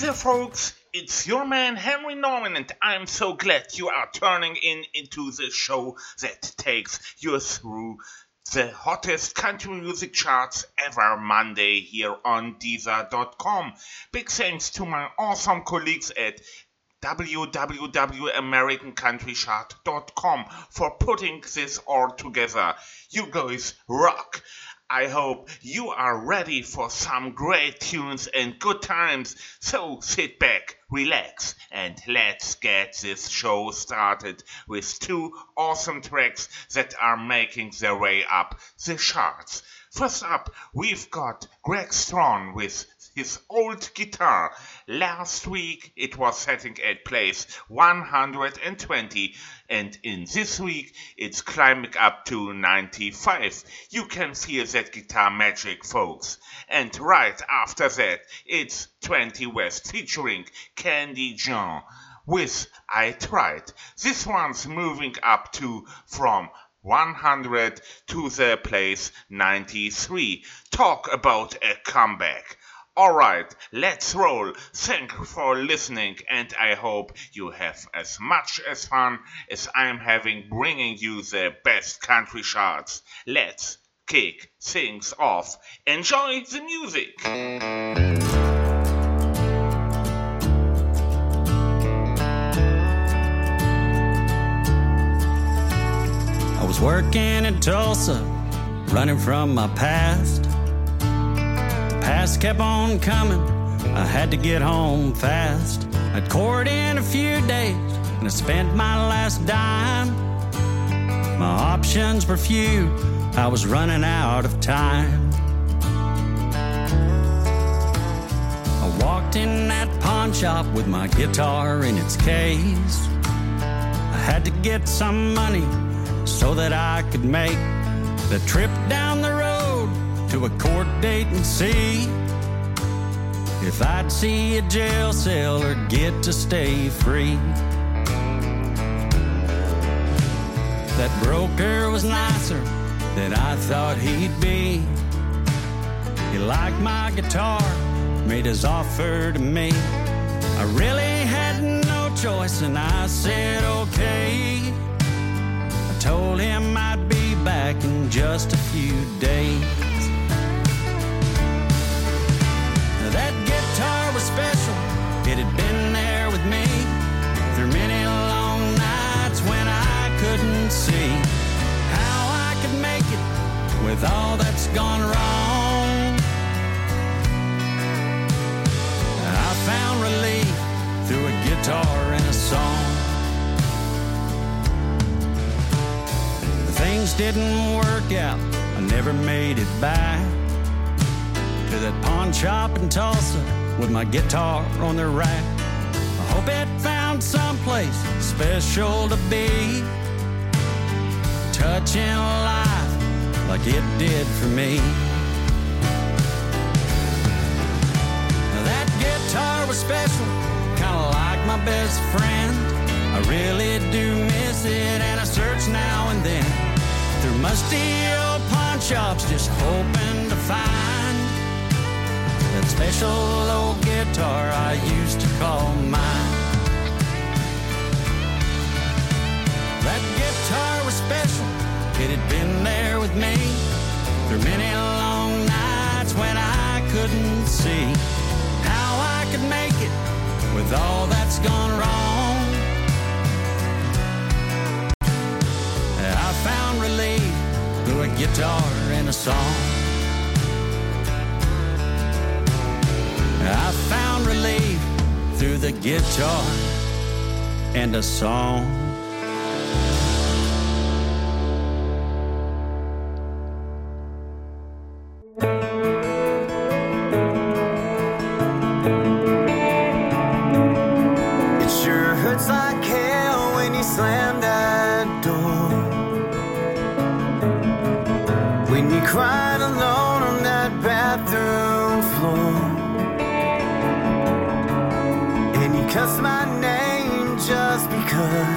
there, folks. It's your man Henry Norman, and I'm so glad you are turning into the show that takes you through the hottest country music charts ever Monday here on Deezer.com. Big thanks to my awesome colleagues at www.americancountrychart.com for putting this all together. You guys rock. I hope you are ready for some great tunes and good times. So sit back, relax, and let's get this show started with two awesome tracks that are making their way up the charts. First up, we've got Greg Strachan with his old guitar. Last week it was setting at place 120, and in this week it's climbing up to 95. You can feel that guitar magic, folks. And right after that, it's 20 West featuring Candy John with I Tried. This one's moving up to from 100 to the place 93. Talk about a comeback. Alright, let's roll. Thank you for listening, and I hope you have as much as fun as I'm having bringing you the best country charts. Let's kick things off. Enjoy the music. I was working in Tulsa, running from my past. Past kept on coming, I had to get home fast. I'd court in a few days, and I spent my last dime. My options were few, I was running out of time. I walked in that pawn shop with my guitar in its case. I had to get some money so that I could make the trip down the road to a court date and see if I'd see a jail cell or get to stay free. That broker was nicer than I thought he'd be. He liked my guitar, made his offer to me. I really had no choice and I said okay. I told him I'd be back in just a few days. That guitar was special, it had been there with me through many long nights when I couldn't see how I could make it with all that's gone wrong. I found relief through a guitar and a song. Things didn't work out, I never made it back to that pawn shop in Tulsa with my guitar on the rack. I hope it found someplace special to be, touching life like it did for me. That guitar was special, kinda like my best friend. I really do miss it, and I search now and then through musty old pawn shops, just hoping to find that special old guitar I used to call mine. That guitar was special, it had been there with me through many long nights when I couldn't see how I could make it with all that's gone wrong. I found relief through a guitar and a song. I found relief through the guitar and a song. It sure hurts like hell when you slam that door, when you cried alone on that bathroom floor, and you cussed my name just because.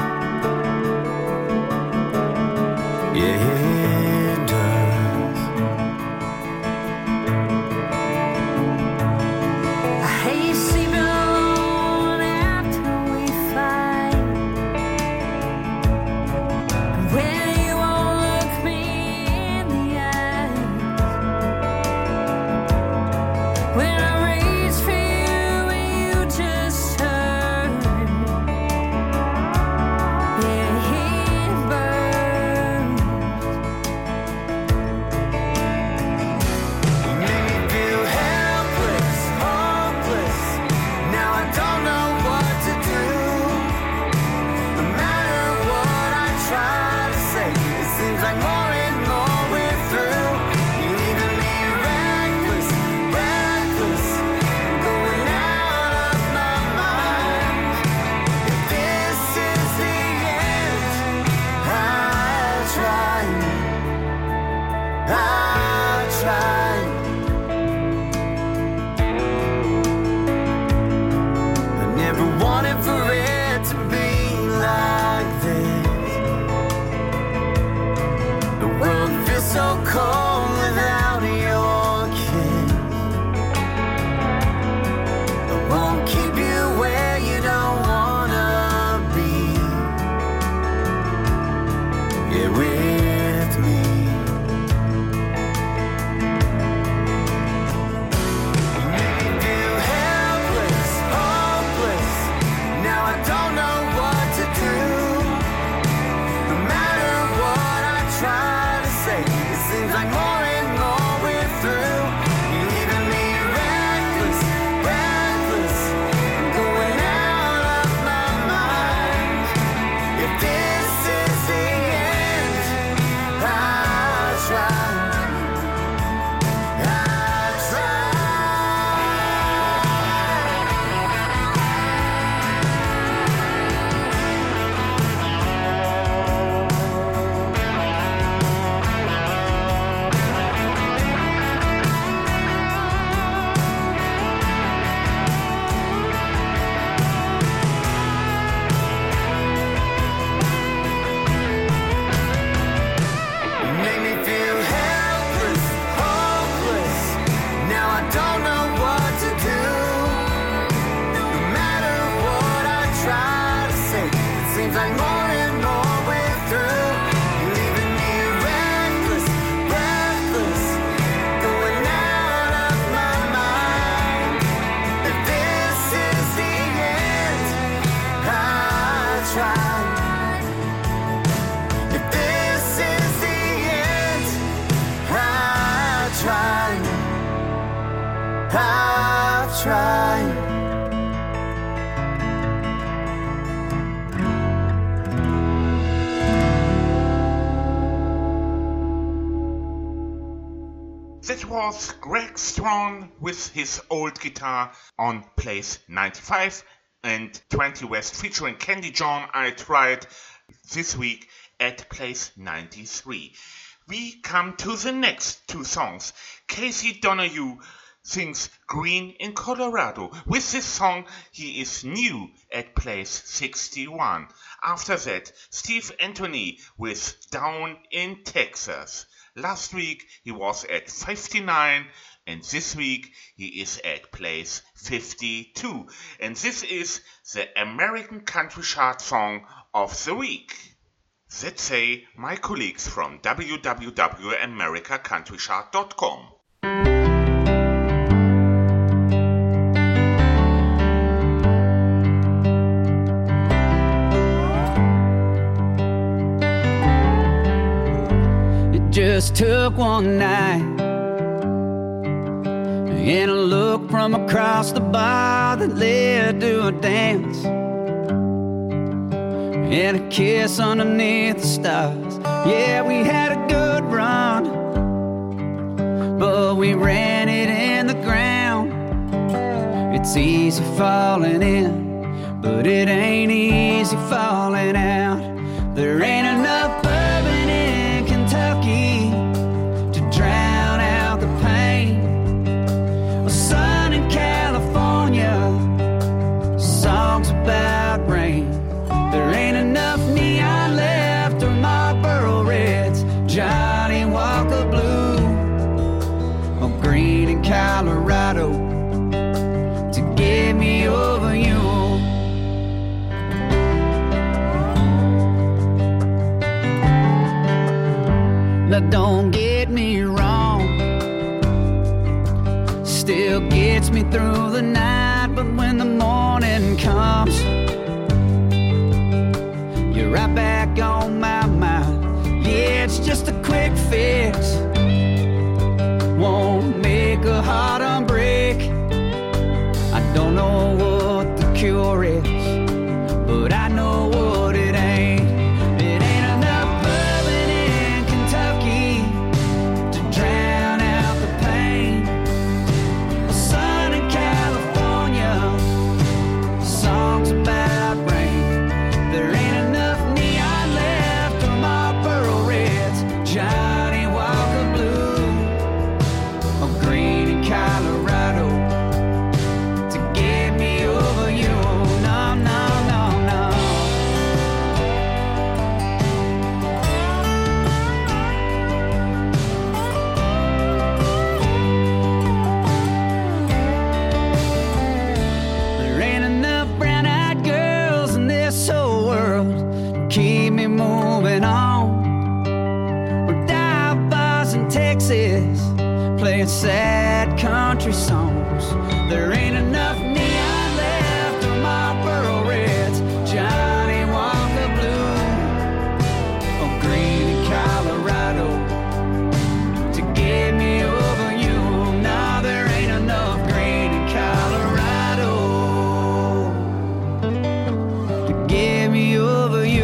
Yeah, it does. I hate sleeping seems like more and more we're through. Leaving me reckless, breathless, going out of my mind. If this is the end, I tried. If this is the end, I tried. I tried. That was Greg Strachan with his old guitar on Place 95, and 20 West featuring Candy John I Tried this week at Place 93. We come to the next two songs. Casey Donahue sings Green in Colorado. With this song, he is new at Place 61. After that, Steve Anthony with Down in Texas. Last week he was at 59, and this week he is at place 52. And this is the American Country Chart Song of the Week. That say my colleagues from www.americacountrychart.com. Just took one night and a look from across the bar that led to a dance, and a kiss underneath the stars. Yeah, we had a good run, but we ran it in the ground. It's easy falling in, but it ain't easy falling out. There ain't enough bourbon in Kentucky to drown out the pain. A sun in California, songs about rain. There ain't enough neon left or Marlboro Reds, Johnny Walker Blue, or green in Colorado to get me over you. Now don't get me wrong, still gets me through the night, but when the morning comes, you're right back on my mind. Yeah, it's just a quick fix, won't make a heart unbreak. I don't know what the cure is, but I know what it ain't. It ain't enough bourbon in Kentucky to drown out the pain. A sun in California, songs about rain. There ain't enough neon left or Marlboro Reds, Johnny Walker Blue, or green in Colorado to get me over you. No, no, no, no. There ain't enough brown-eyed girls in this whole world to keep me moving on. Or dive bars in Texas playing sad country songs. There ain't enough neon left or Marlboro Reds, Johnny Walker Blue, or green in Colorado to get me over you. No, there ain't enough green in Colorado to get me over you.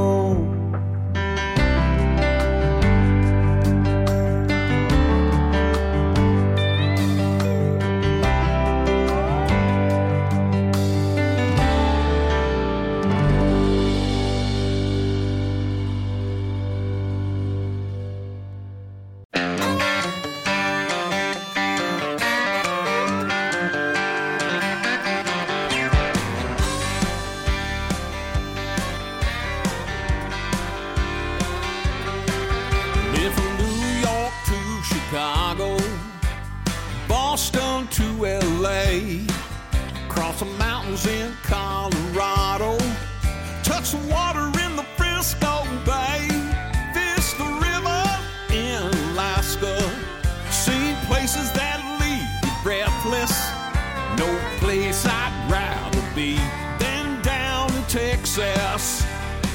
Live from New York to Chicago, Boston to LA, across the mountains in Colorado, touch touch water in the Frisco Bay, fish the river in Alaska, seen places that leave you breathless. No place I'd rather be than down in Texas.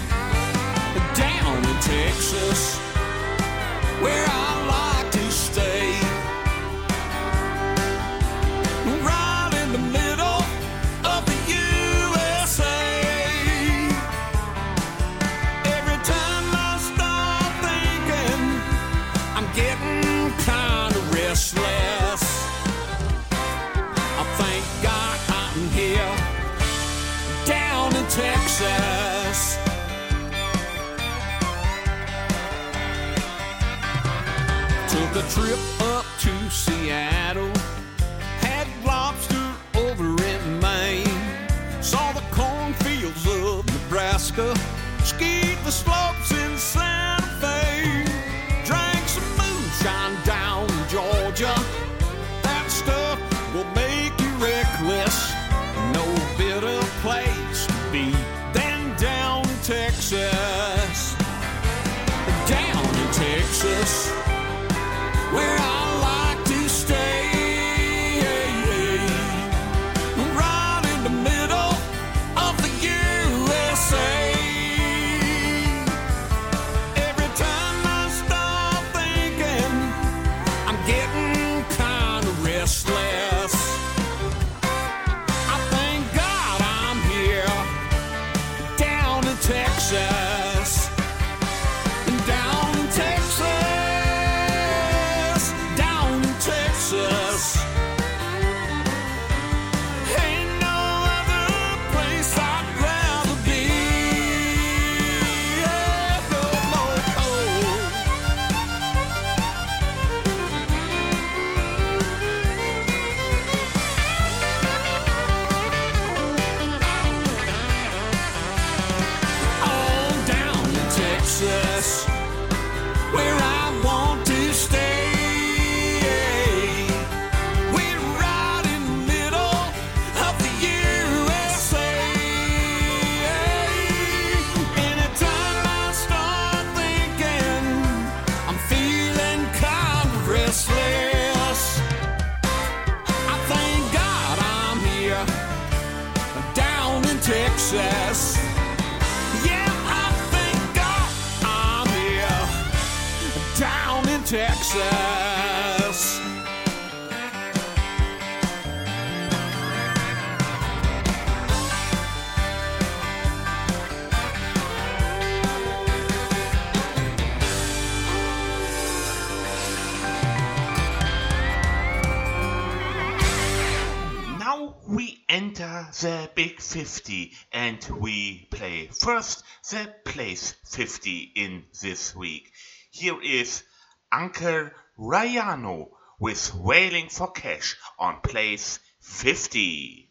Down in Texas, where I like to stay, right in the middle of the USA. Every time I start thinking, I'm getting kind of restless. I thank God I'm here, down in Texas. Took a trip up to Seattle, had lobster over in Maine, saw the cornfields of Nebraska, skied the slopes in Santa Fe, drank some moonshine down in Georgia. That stuff will make you reckless. No better place to be than down in Texas. Down in Texas, where I like to stay, right in the middle of the USA. Every time I start thinking, I'm getting kind of restless. I thank God I'm here, down in Texas, down in Texas. Texas. Ain't no other place I'd rather be. Oh, down in Texas, where I want to stay. Texas. Yeah, I thank God I'm here, down in Texas. Now we enter the Big 50 and we play first the Place 50 in this week. Here is Anker Rayano with Wailing for Cash on Place 50.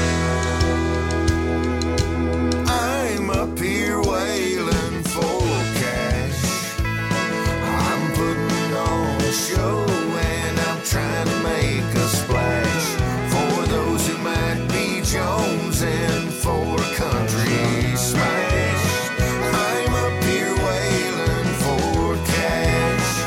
I'm up here wailing for cash. I'm putting on a show and I'm trying to make a splash for those who might be jonesing for a country smash. I'm up here wailing for cash.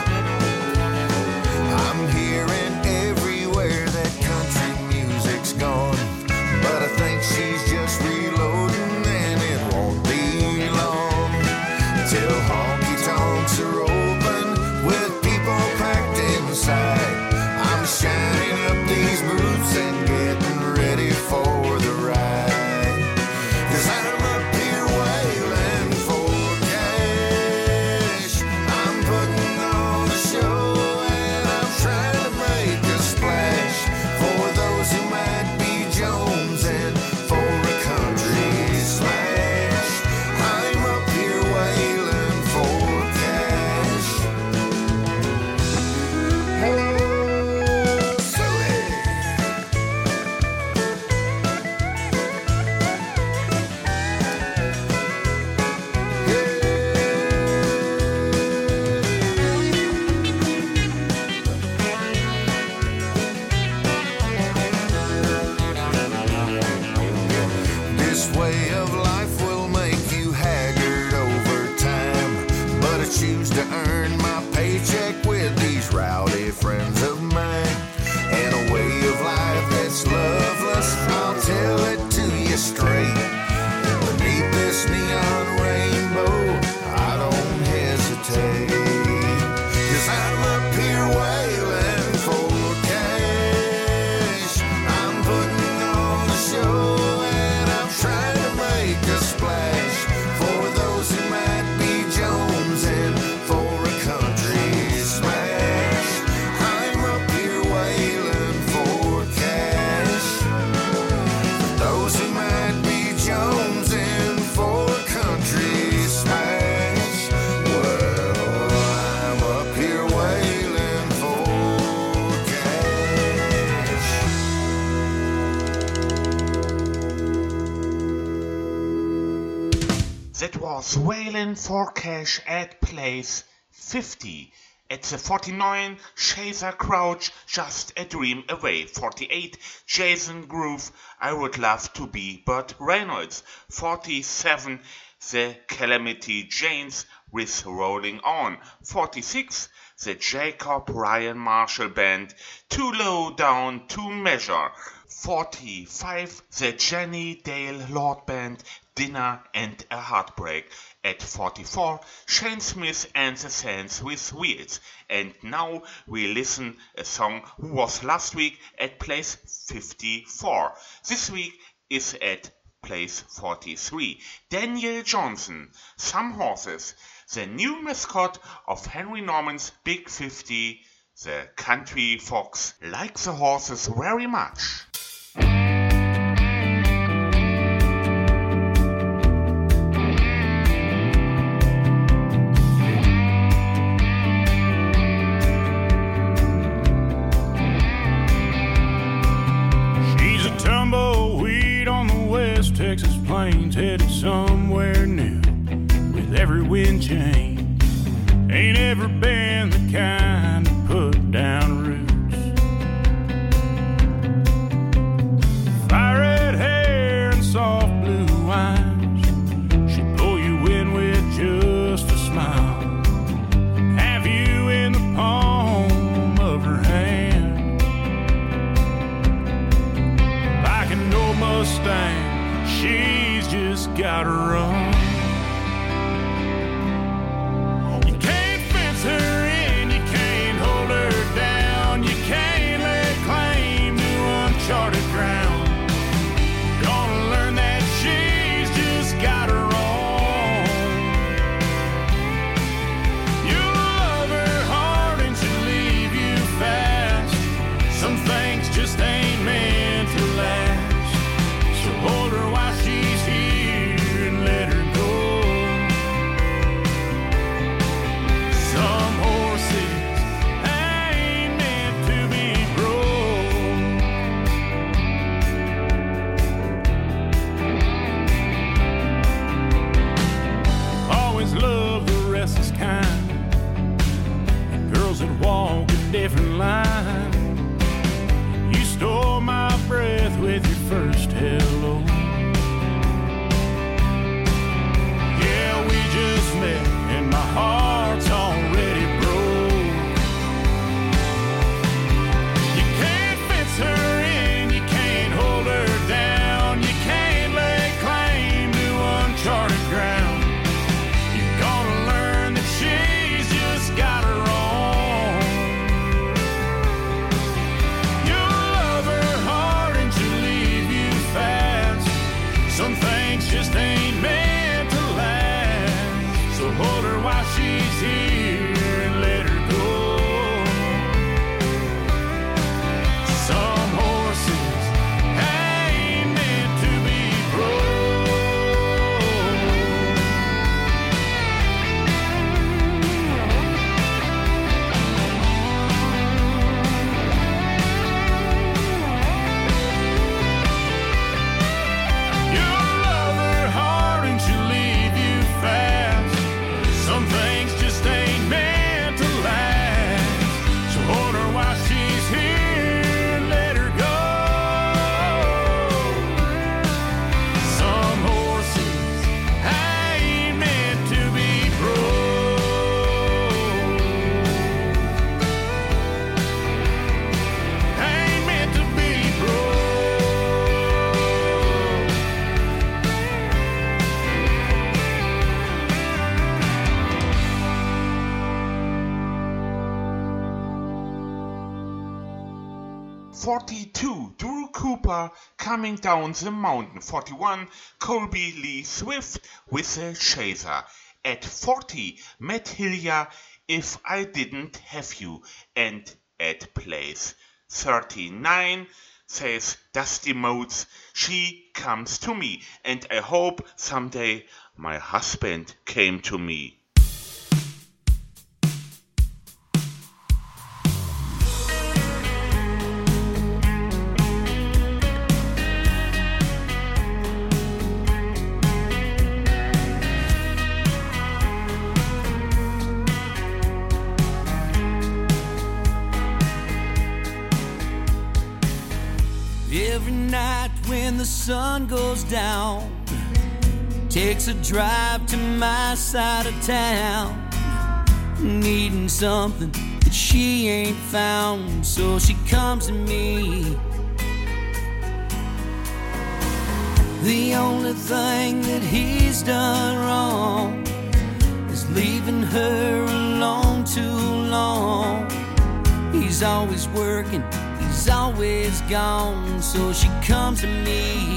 I'm hearing everywhere that country music's gone, but I think she's just reloading and it won't be long till honky tonks are open with people packed inside. I'm shining up these boots and getting ready for the ride, 'cause I'm up here wailing for cash. I'm putting on a show and I'm trying to make a splash for those who might be jonesing for a country smash. I'm up here wailing for cash. Hello, Suey. This way of life will make you That was Waylon for Cash at place 50. At the 49, Shazer Crouch, Just a Dream Away. 48, Jason Groove, I Would Love to Be Burt Reynolds. 47, The Calamity Janes with Rolling On. 46, The Jacob Ryan Marshall Band, Too Low Down to Measure. 45, The Jenny Dale Lord Band, Dinner and a Heartbreak. At 44, Shane Smith and the Sands with Wheels. And now we listen a song who was last week at place 54. This week is at place 43. Daniel Johnson, Some Horses, the new mascot of Henry Norman's Big 50. The country fox likes the horses very much. Texas plains headed somewhere new with every wind change. Ain't ever been the kind to put down roots. Fire red hair and soft blue eyes, she'll pull you in with just a smile. Have you in the palm of her hand, like an old Mustang. She's just gotta run. You can't fence her in, you can't hold her down, you can't lay claim to uncharted ground. Gonna learn that she's just got her own. You'll love her hard and she'll leave you fast. Some things just ain't meant to last. So hold her while she's here and let her go. Some horses ain't meant to be broke. Always love the restless kind, girls that walk a different line. You stole my breath with your first hello. Yeah, we just met and my heart's already broke. You can't fence her in, you can't hold her down, you can't lay claim to uncharted ground. You're gonna learn that she's just got her own. You'll love her hard and she'll leave you fast. Some things just ain't meant to last. So hold her while she's here and let her go. Some horses ain't meant to be broke. You'll love her hard and she'll leave you fast. Some things just ain't meant to last. So hold her while she's here and let her go. Some horses ain't meant to be broke. Ain't meant to be broke. .42, Drew Cooper, Coming Down the Mountain. 41, Colby Lee Swift with a Chaser. At 40, Matt Hillier, If I Didn't Have You. And at place 39, says Dusty Motes, She Comes to Me. And I hope someday my husband came to me. when the sun goes down, takes a drive to my side of town, needing something that she ain't found, so she comes to me. The only thing that he's done wrong is leaving her alone too long. He's always working, he's always gone, so she comes to me.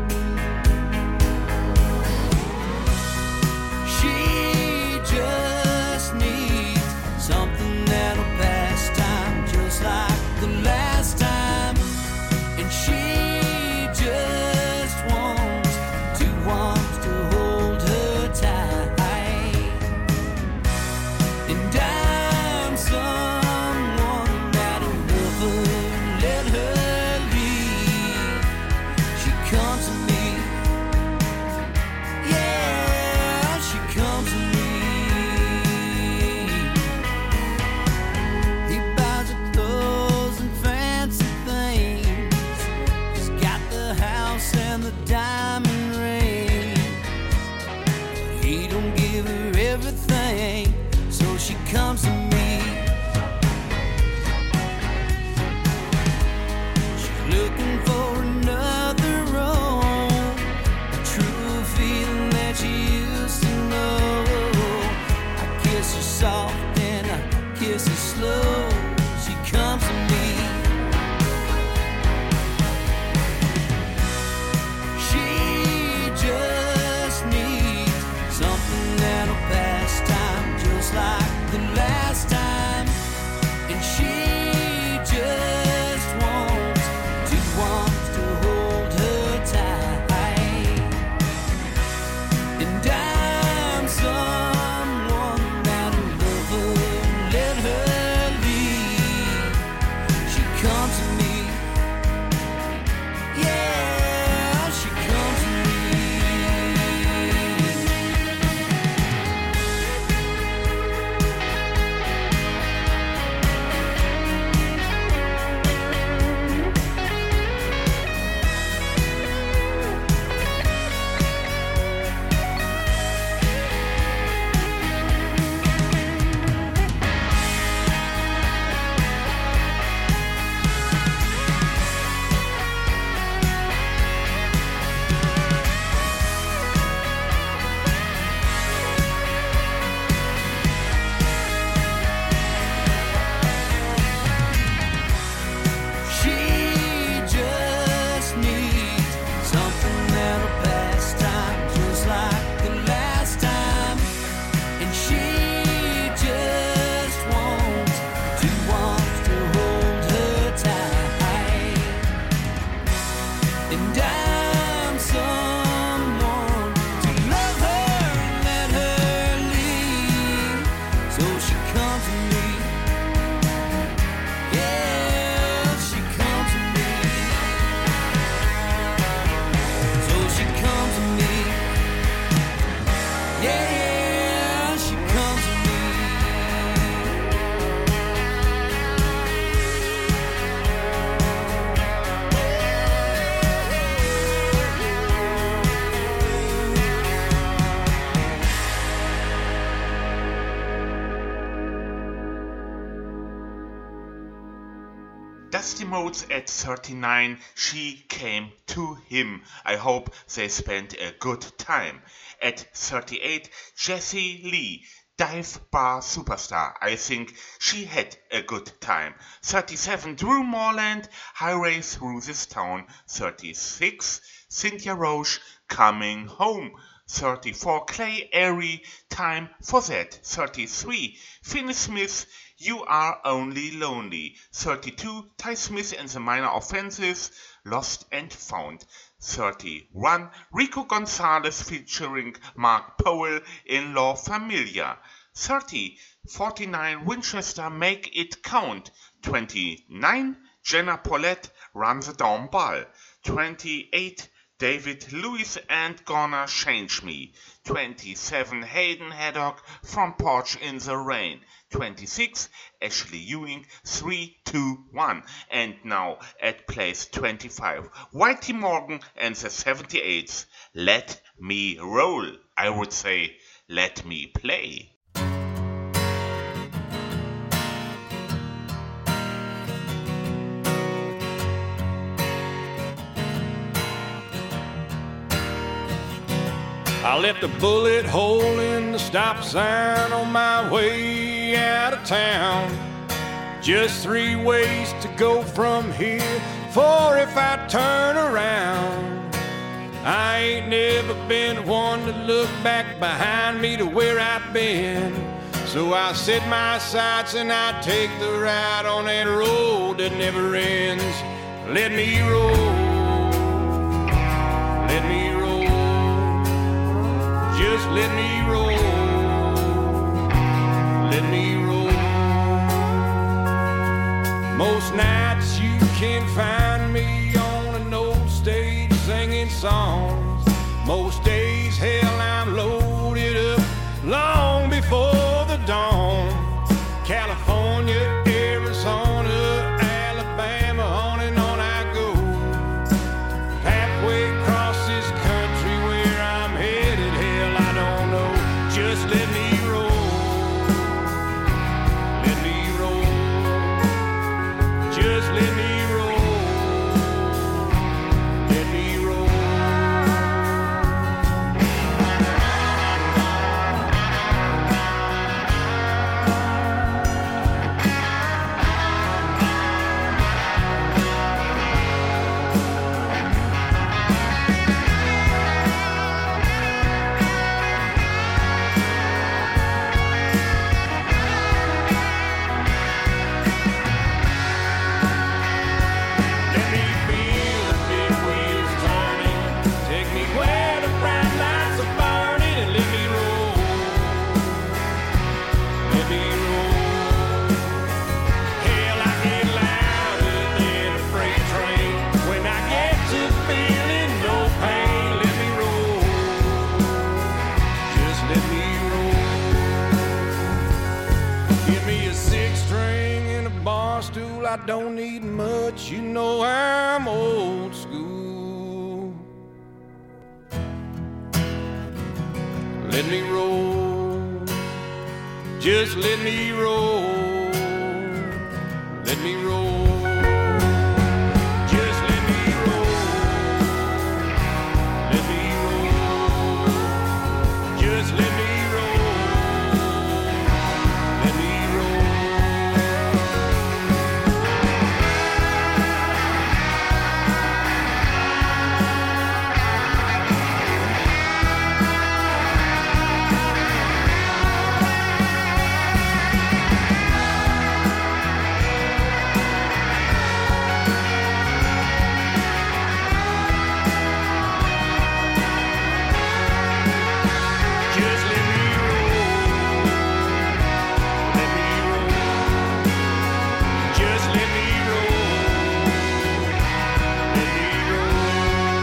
She just needs something that'll pass time, just like the last time. And she just wants to hold her tight. And I'm someone that'll never let her leave. She comes to me. Yeah, she comes to me. He buys her clothes and fancy things. He's got the house and the diamond ring. But he don't give her everything, so she comes to me. She's looking for another role, a true feeling that she used to know. I kiss her soft and I kiss her slow. She comes to me. She just needs something that'll pass time, just like the last time. And she just wants to hold her tight. And I'm someone that'll never let her leave. She comes to me. Yeah, she comes to me. She just needs something that'll pass time, just like the last time. And she just wants to hold her tight. And I'm someone to love her and let her leave, so she comes to me. Yeah, she comes to me. So she comes to me. Yeah, she comes to me. Dusty Motes at 39, she came to him. I hope they spent a good time. At 38, Jessie Lee, dive bar superstar. I think she had a good time. 37, Drew Morland, Highway Through This Town. 36, Cynthia Roche, Coming Home. 34, Clay Airy, Time for That. 33, Finney Smith, You Are Only Lonely. 32, Ty Smith and the Minor Offensives, Lost and Found. 31, Rico Gonzalez featuring Mark Powell in La Familia. 30, 49, Winchester, Make It Count. 29, Jenna Paulette, Run the Down Ball. 28, David Lewis and Gonna Change Me. 27, Hayden Haddock, Front Porch in the Rain. 26, Ashley Ewing 3-2-1. And now at place 25, Whitey Morgan and the 78s, Let Me Roll. I would say, let me play. I left a bullet hole in the stop sign on my way out of town. Just 3 ways to go from here, 4 if I turn around. I ain't never been one to look back behind me to where I've been. So I set my sights and I take the ride on that road that never ends. Let me roll, let me roll. Just let me roll, let me roll. Most nights you can find me on an old stage singing songs. Most days, hell, I'm loaded up long before the dawn. California, Arizona, Alabama, on and on I go. Halfway across this country where I'm headed, hell, I don't know. Just let me roll, let me roll. Just let me roll, let me roll. Let me feel the big wheels turning. Take me where the bright lights are burning and let me roll. Let me roll. Hell, I get louder than a freight train. When I get to feeling no pain, let me roll. Just let me roll. Give me a 6-string and a bar stool. I don't need much, you know I'm old school. Let me roll, just let me roll, let me roll. Just let me roll, let me roll. Just let me roll, let me roll. Just let me roll, let me roll. Just let me roll, let me roll.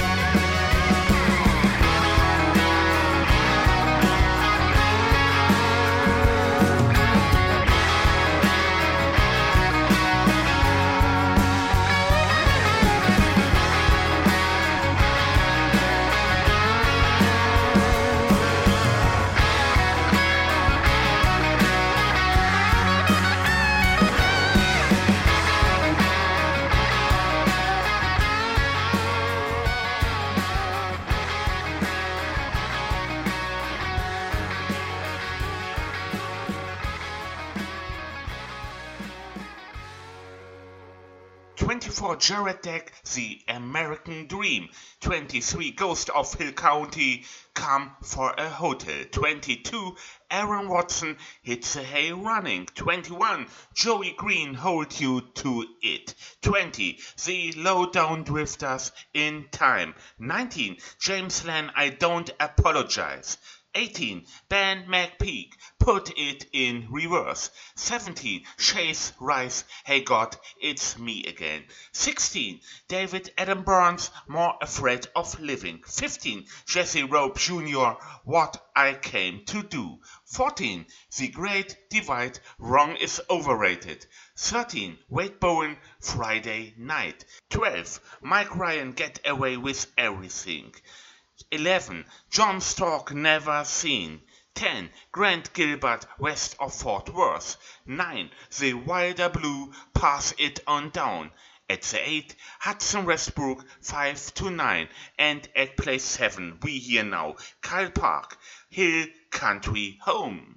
24 Jared Deck, The American Dream. 23 Ghost of Hill County, Come for a Hotel. 22 Aaron Watson, Hits the Hay Running. 21 Joey Green, Hold You to It. 20 The Lowdown Drifters, In Time. 19 James Lan, I Don't Apologize. 18. Ben McPeak, Put It in Reverse. 17. Chase Rice, Hey God, It's Me Again. 16. David Adam Burns, More Afraid of Living. 15. Jesse Rope Jr., What I Came to Do. 14. The Great Divide, Wrong is Overrated. 13. Wade Bowen, Friday Night. 12. Mike Ryan, Get Away with Everything. 11. John Stork, Never Seen. 10. Grant Gilbert, West of Fort Worth. 9. The Wilder Blue, Pass It On Down. At the 8, Hudson Westbrook, 5 to 9. And at place 7, we hear now Kyle Park, Hill Country Home.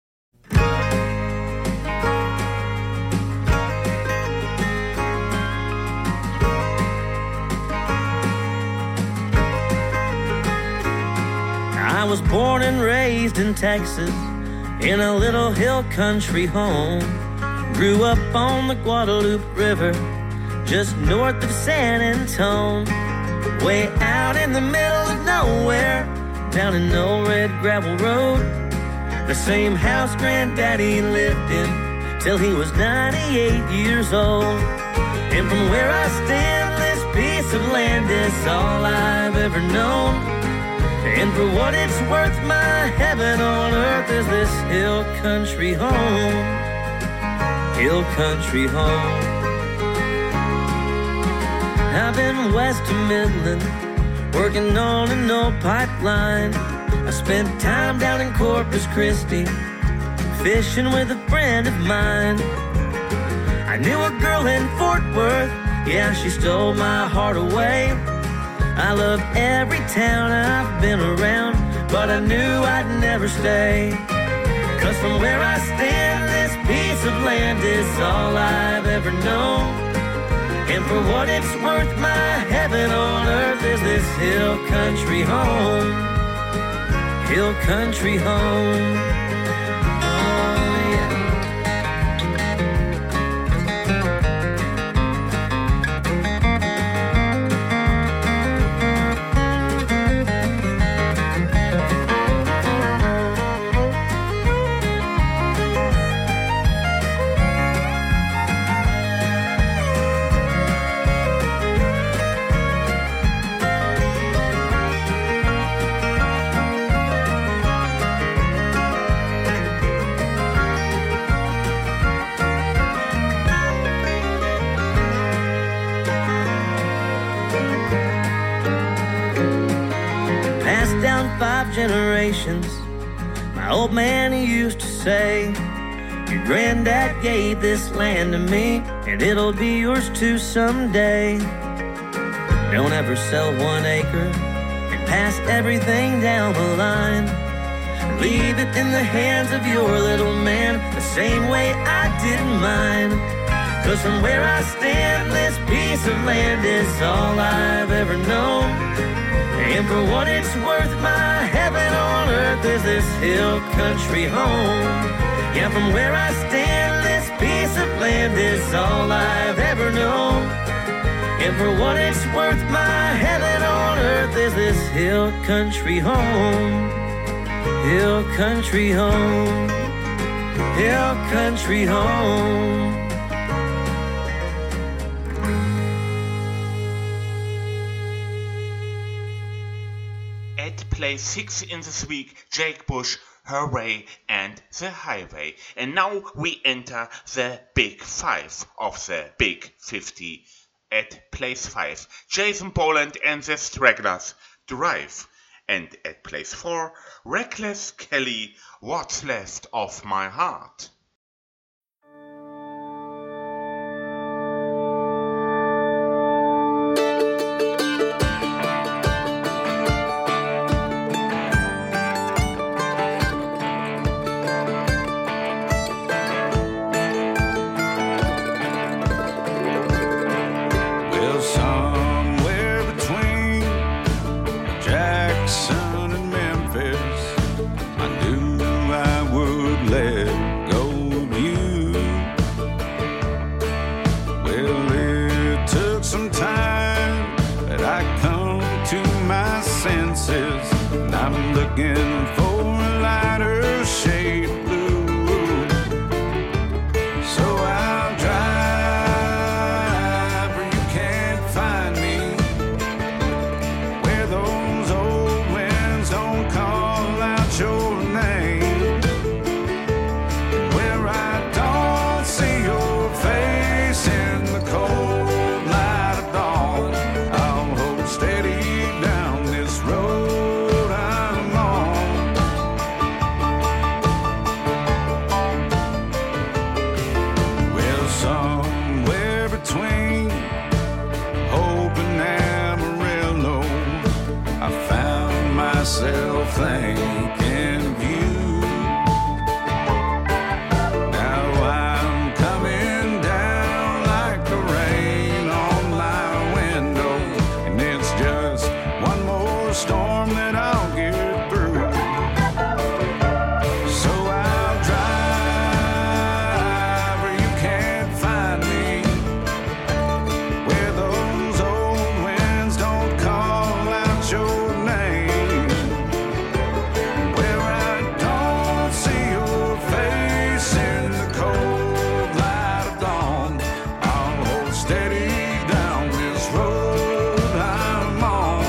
I was born and raised in Texas, in a little hill country home. Grew up on the Guadalupe River, just north of San Antone. Way out in the middle of nowhere, down an old red gravel road. The same house Granddaddy lived in till he was 98 years old. And from where I stand, this piece of land is all I've ever known. And for what it's worth, my heaven on earth is this hill country home. Hill country home. I've been west of Midland, working on an old pipeline. I spent time down in Corpus Christi, fishing with a friend of mine. I knew a girl in Fort Worth, yeah, she stole my heart away. I love every town I've been around, but I knew I'd never stay. 'Cause from where I stand, this piece of land is all I've ever known. And for what it's worth, my heaven on earth is this hill country home. Hill country home. Generations. My old man, he used to say, your granddad gave this land to me, and it'll be yours too someday. Don't ever sell 1 acre and pass everything down the line. Leave it in the hands of your little man, the same way I did mine. 'Cause from where I stand, this piece of land is all I've ever known. And for what it's worth, my heaven on earth is this hill country home. Yeah, from where I stand, this piece of land is all I've ever known. And for what it's worth, my heaven on earth is this hill country home. Hill country home. Hill country home. Place 6 in this week, Jake Bush, Hooray and The Highway. And now we enter the Big 5 of the Big 50. At place 5, Jason Boland and the Stragglers, Drive. And at place 4, Reckless Kelly, What's Left of My Heart. Jackson and Memphis, I knew I would let go. and I'm looking for a lighter shade of blue. So I'll drive where you can't find me, where those old winds don't call out your name, where I don't see your face in the cold light of dawn. I'll hold steady down this road I'm on. Well, somewhere between Hope and Amarillo, I found myself thinking of you. Now I'm coming down like the rain on my window, and it's just one more storm that I'll get through. So I'll drive where you can't find me, where those old winds don't call out your name, where I don't see your face in the cold light of dawn. I'll hold steady down this road I'm on.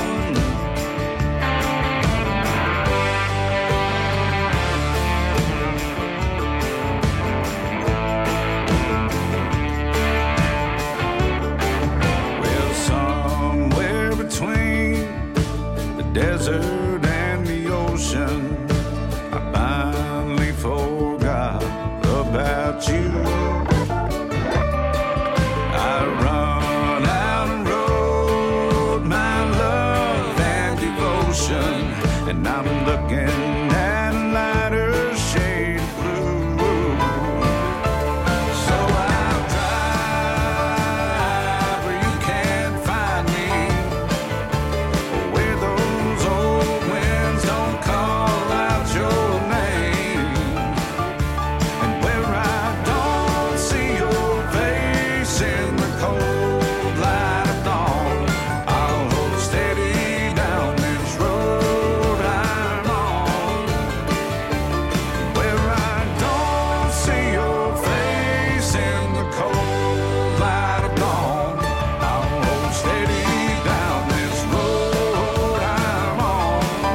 Well, somewhere between the desert and the ocean, I finally forgot about you. I run out and road my love and devotion, and I'm looking at a lighter shade of blue. So I'll drive where you can't find me, where those old winds don't call out your name, and where I don't see your face in the cold light of dawn. I'll hold steady down this road I'm on, where I don't see your face in the cold light of dawn. I'll hold steady down this road I'm on.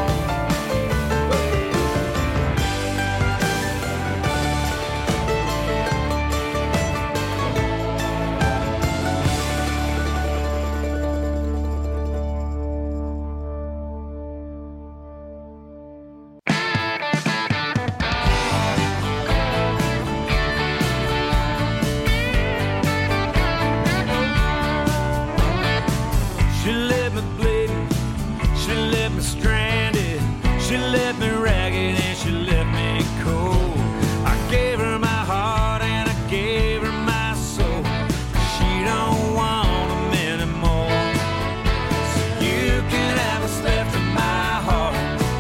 She left me bleeding, she left me stranded, she left me ragged, and she left me cold. I gave her my heart and I gave her my soul. She don't want them anymore. So you can have what's left of my heart.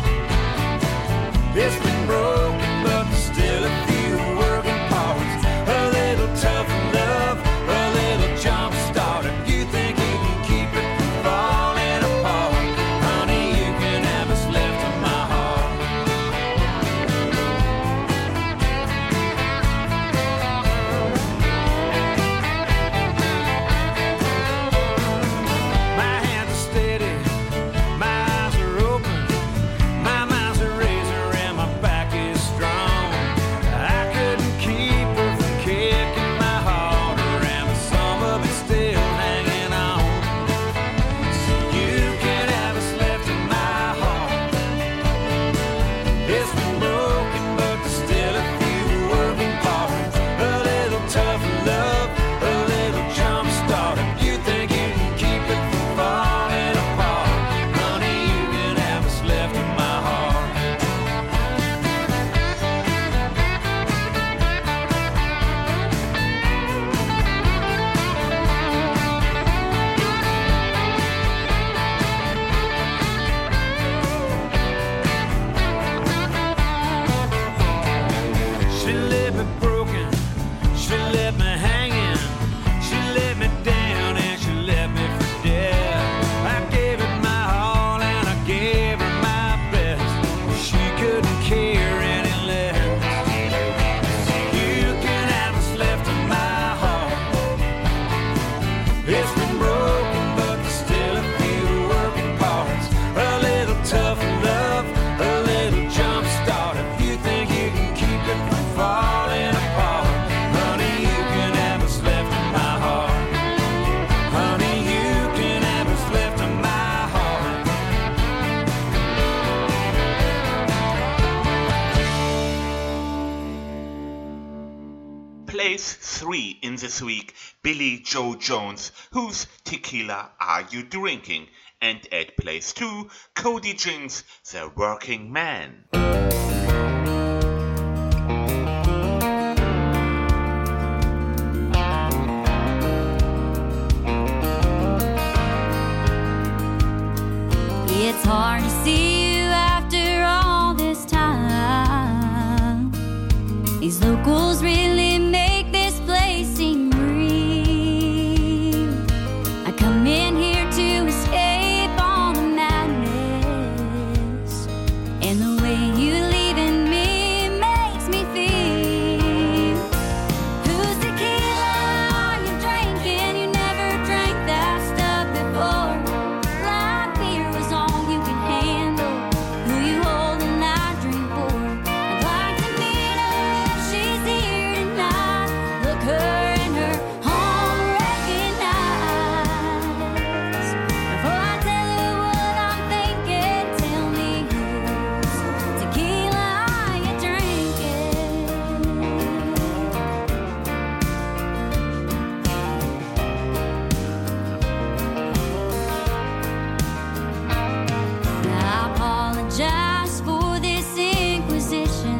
It's been broken, but there's still a few working parts. A little tough love, a little jump start. If you think you can keep it from falling apart, honey, you can have what's left of my heart. place 3 in this week, Billy Joe Jones, whose Tequila Are You Drinking? And at place 2, Cody Jinks, The Working Man. It's hard to see you after all this time. These locals really make this place seem real. I come in here to escape all the madness, and the way you leaving me makes me feel. Whose tequila are you drinking? You never drank that stuff before. Light beer was all you could handle. Who you holding that drink for? I'd like to meet her if she's here tonight. Look her in her home, recognize. Before I tell her what I'm thinking, tell me whose tequila are you drinking? I apologize for this inquisition.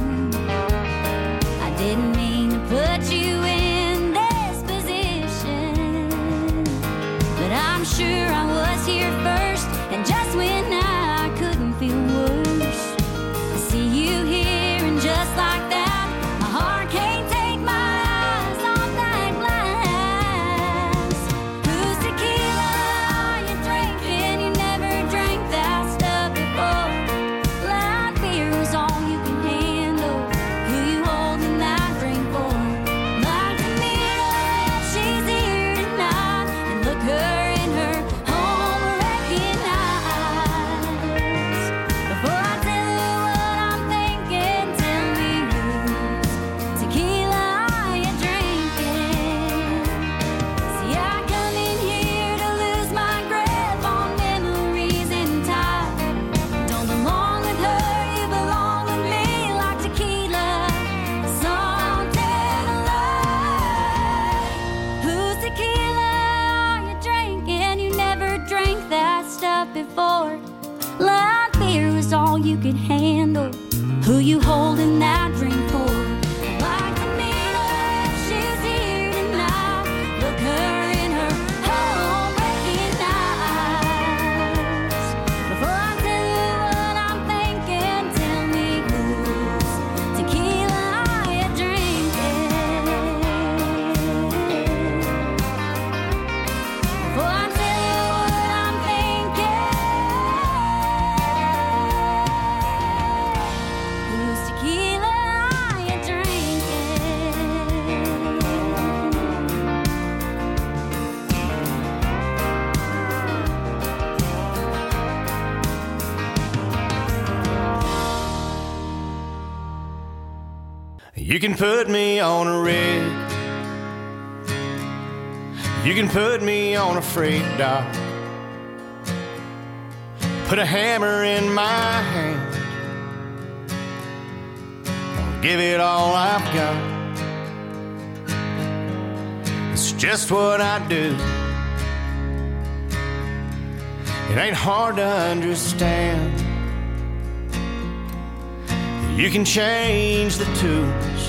I didn't mean to put you in this position, but I'm sure I was here first, and just when I couldn't feel worse, I see you here, and just like that, my heart can't take my eyes off that glass. Whose tequila are you drinking? You never drank that stuff before. Light beer is all you can handle. Who you holding that drink for? Like to meet her if she's here tonight, and look her in her home, recognize. Before I tell her what I'm thinking, tell me whose tequila are you drinking? See, I come in here to lose my grip on memories in time. Don't belong with her, you belong with me, like tequila, something alive. Whose tequila are you drinking? You never drank that stuff before. Light beer is all you could handle. Who you holding that drink for? I'd like to meet her if she's here tonight. Look her in her home, recognize. Before I tell you what I'm thinking, tell me whose tequila are you drinking? Before I tell you what I'm thinking, whose tequila are you drinking? You can put me on a rig. You can put me on a freight dock. Put a hammer in my hand. I'll give it all I've got. It's just what I do. It ain't hard to understand. You can change the tools,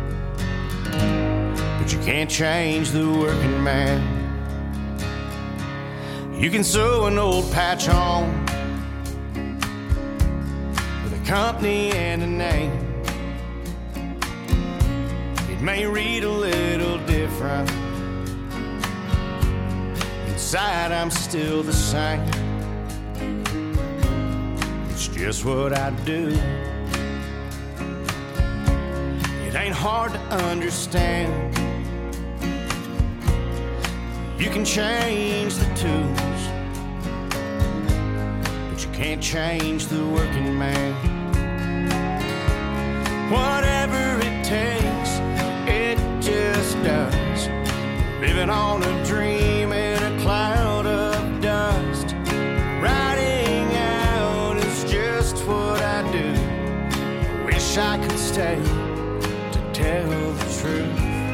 but you can't change the working man. You can sew an old patch on with a company and a name. It may read a little different. Inside I'm still the same. It's just what I do. It ain't hard to understand. You can change the tools, but you can't change the working man. Whatever it takes, it just does. Living on a dream in a cloud of dust. Riding out is just what I do. I wish I could stay to tell the truth.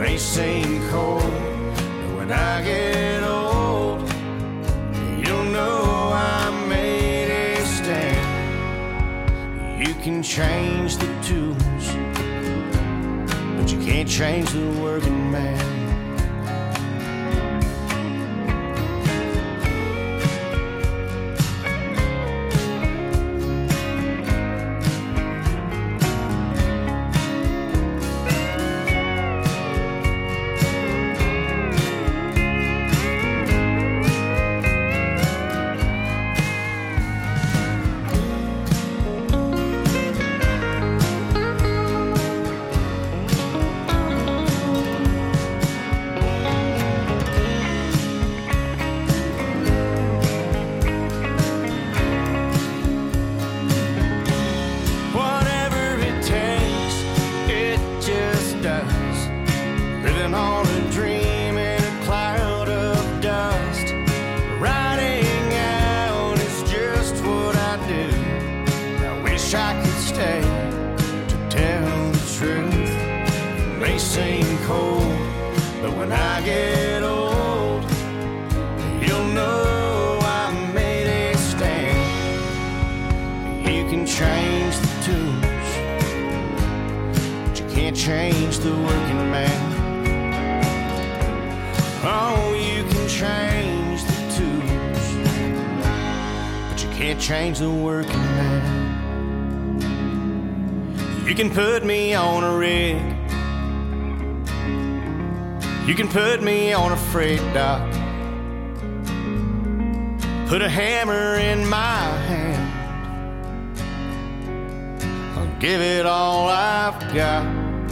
may seem cold, but when I get old, you'll know I made a stand. You can change the tools, but you can't change the working man. Change the working man. Oh, you can change the tools, but you can't change the working man. You can put me on a rig, you can put me on a freight dock, put a hammer in my hand, I'll give it all I've got.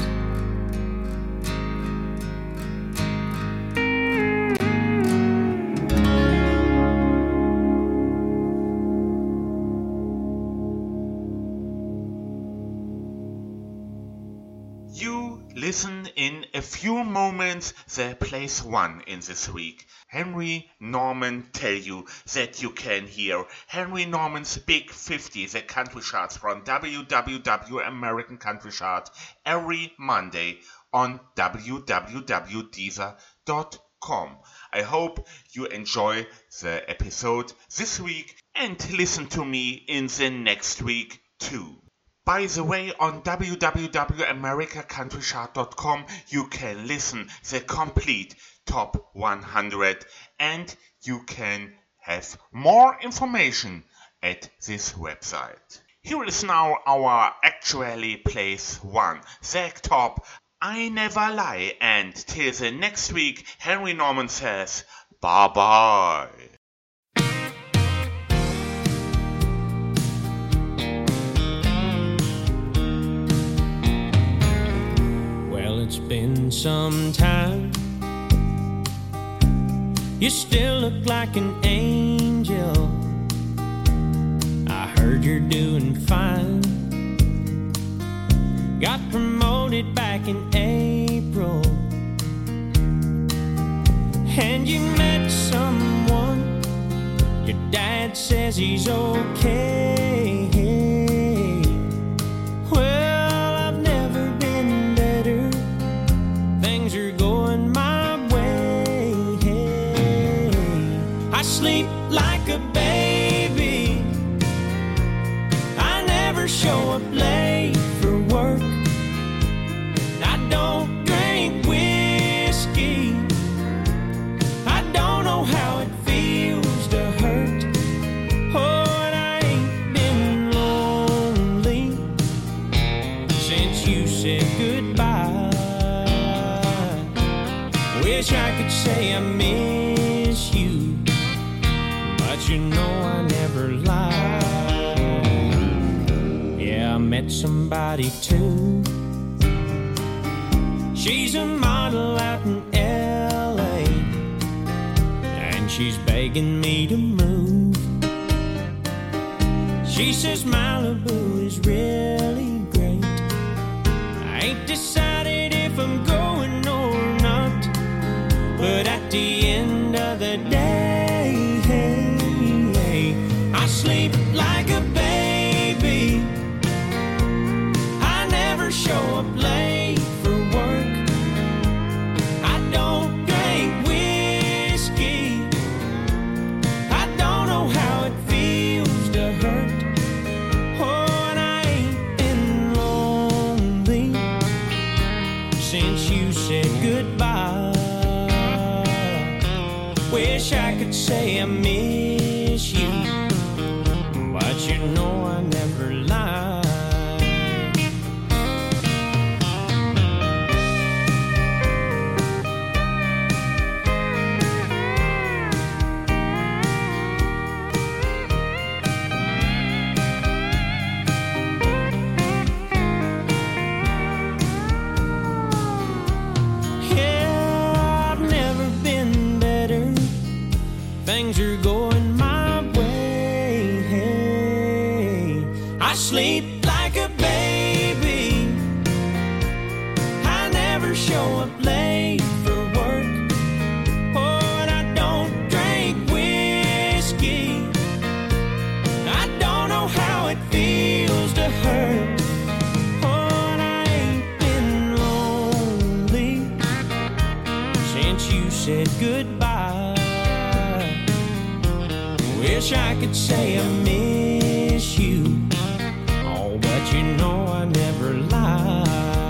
Listen in a few moments the place one in this week. Henry Norman tell you that you can hear Henry Norman's Big 50, the country charts from www American Country Chart every Monday on www.deezer.com. I hope you enjoy the episode this week and listen to me in the next week too. By the way, on www.americacountrychart.com you can listen the complete top 100 and you can have more information at this website. Here is now our actually place one, the top I Never Lie, and till the next week Henry Norman says bye bye. It's been some time. You still look like an angel. I heard you're doing fine. Got promoted back in April, and you met someone. Your dad says he's okay. Well, I've never been better. Things are going my way. I sleep like a baby. I never show up late for work. I don't drink whiskey. I don't know how it feels to hurt. Oh, and I ain't been lonely since you said goodbye. Wish I could say I miss you, but you know I never lie. Yeah, I met somebody too. She's a model out in L.A., and she's begging me to move. She says Malibu is really great. I ain't decided if I'm going or not, but at the end of the day, I sleep like a baby. I never show up late for work. Wish I could say I miss you, but you know I never lie. Things are going my way. Hey, I sleep like a baby. I never show up late for work. Oh, and I don't drink whiskey. I don't know how it feels to hurt. Oh, and I ain't been lonely since you said goodbye. Wish I could say I miss you, oh, but you know I never lie.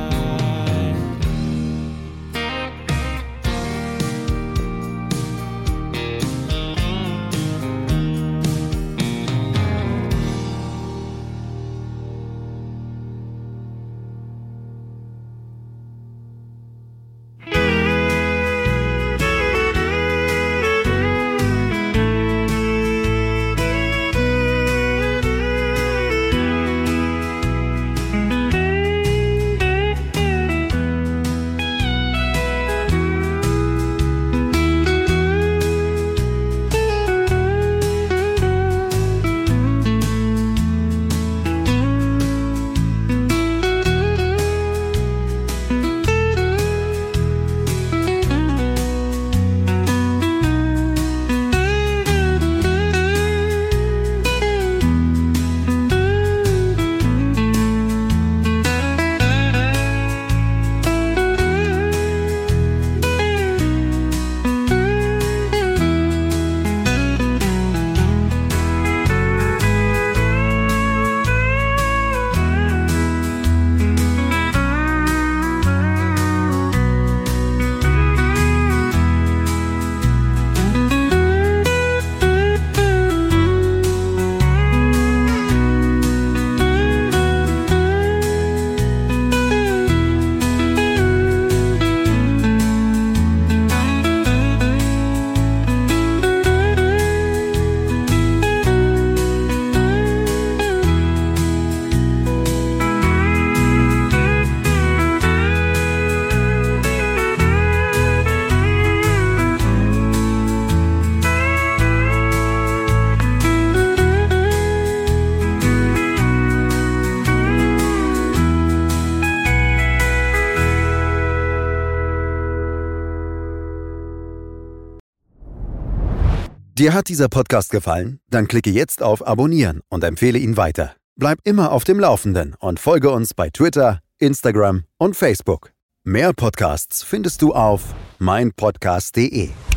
Dir hat dieser Podcast gefallen? Dann klicke jetzt auf Abonnieren und empfehle ihn weiter. Bleib immer auf dem Laufenden und folge uns bei Twitter, Instagram und Facebook. Mehr Podcasts findest du auf meinpodcast.de.